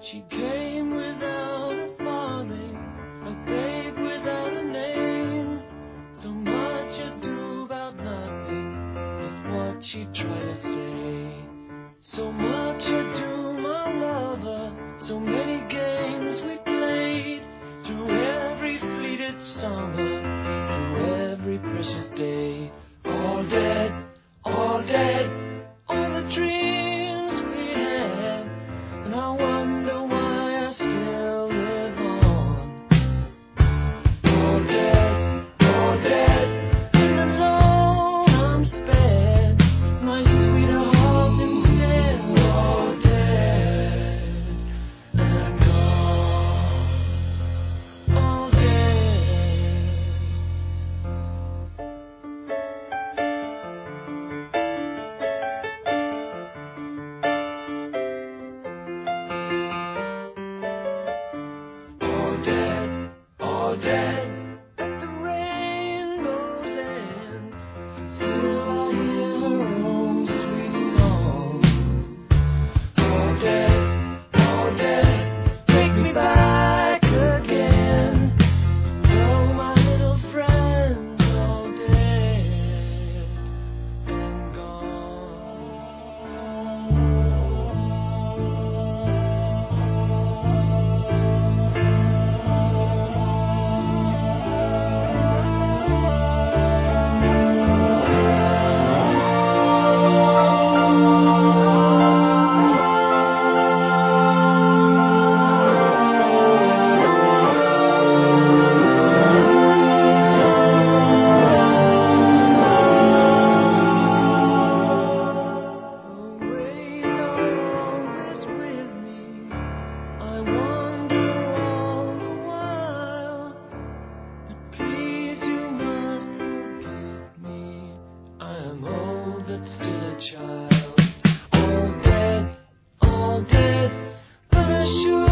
She came without a farthing, a babe without a name. So much ado about nothing is what she tried to say. So much ado, my lover, so many games we played, through every fleeted summer, through every precious day. All dead, all dead, all the dreams we had, and I wonder why I still live on. All dead, and alone I'm spared, my sweetheart instead. All dead and gone. All dead. All dead, at the rainbow's end, still I hear her own sweet song. All dead, take me back again. Though my little friend's all dead and gone. Still a child, all dead, but I sure